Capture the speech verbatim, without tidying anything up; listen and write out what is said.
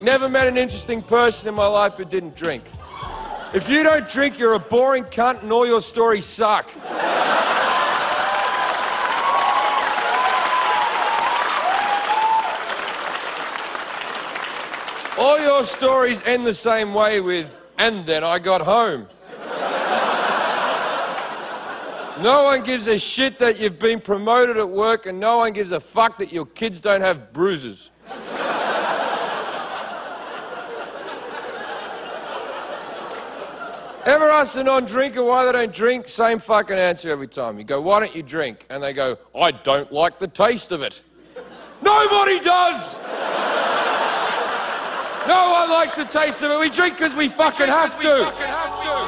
Never met an interesting person in my life who didn't drink. If you don't drink, you're a boring cunt and all your stories suck. All your stories end the same way with, and then I got home. No one gives a shit that you've been promoted at work, and no one gives a fuck that your kids don't have bruises. Ever ask a non-drinker why they don't drink? Same fucking answer every time. You go, why don't you drink? And they go, I don't like the taste of it. Nobody does! No one likes the taste of it. We drink because we fucking have to.